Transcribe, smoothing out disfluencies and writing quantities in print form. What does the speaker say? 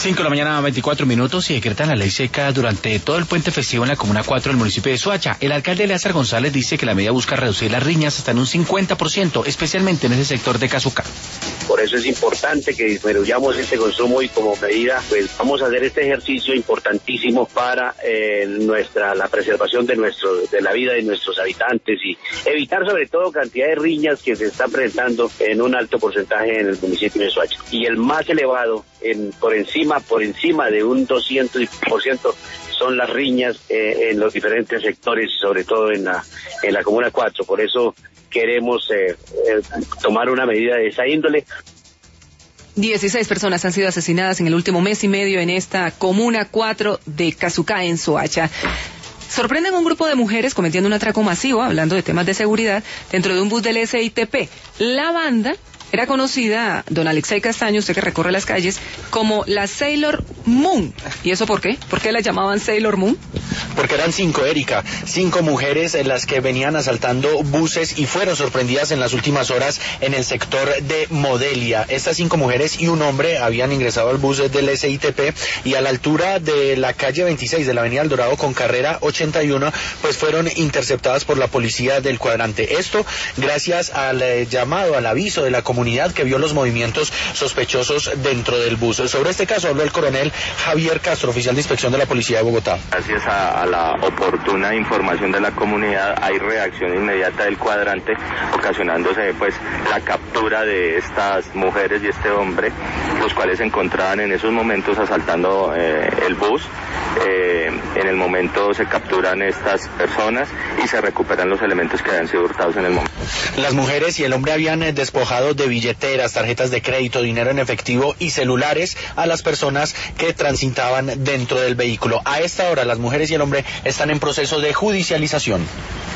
5 de la mañana, 24 minutos, y decretan la ley seca durante todo el puente festivo en la Comuna 4 del municipio de Soacha. El alcalde Eleazar González dice que la medida busca reducir las riñas hasta en un 50%, especialmente en ese sector de Casucá. Por eso es importante que disminuyamos este consumo y como medida, pues vamos a hacer este ejercicio importantísimo para la preservación de la vida de nuestros habitantes y evitar sobre todo cantidad de riñas que se están presentando en un alto porcentaje en el municipio de Soacha. Y el más elevado, por encima de un 200%, son las riñas en los diferentes sectores, sobre todo en la Comuna 4. Por eso queremos tomar una medida de esa índole. 16 personas han sido asesinadas en el último mes y medio en esta Comuna 4 de Casucá, en Soacha. Sorprenden a un grupo de mujeres cometiendo un atraco masivo, hablando de temas de seguridad, dentro de un bus del SITP. La banda era conocida, don Alexei Castaño, usted que recorre las calles, como la Sailor Moon. ¿Y eso por qué? ¿Por qué la llamaban Sailor Moon? Porque eran 5, Erika, 5 mujeres en las que venían asaltando buses y fueron sorprendidas en las últimas horas en el sector de Modelia. Estas 5 mujeres y un hombre habían ingresado al bus del SITP y a la altura de la calle 26 de la avenida El Dorado con carrera 81, pues fueron interceptadas por la policía del cuadrante. Esto gracias al llamado, al aviso de la comunidad que vio los movimientos sospechosos dentro del bus. Sobre este caso habló el coronel Javier Castro, oficial de inspección de la Policía de Bogotá. Gracias a la oportuna información de la comunidad hay reacción inmediata del cuadrante, ocasionándose pues la captura de estas mujeres y este hombre, los cuales se encontraban en esos momentos asaltando el bus. En el momento se capturan estas personas y se recuperan los elementos que habían sido hurtados en el momento. Las mujeres y el hombre habían despojado de billeteras, tarjetas de crédito, dinero en efectivo y celulares a las personas que transitaban dentro del vehículo. A esta hora las mujeres y el hombre están en proceso de judicialización.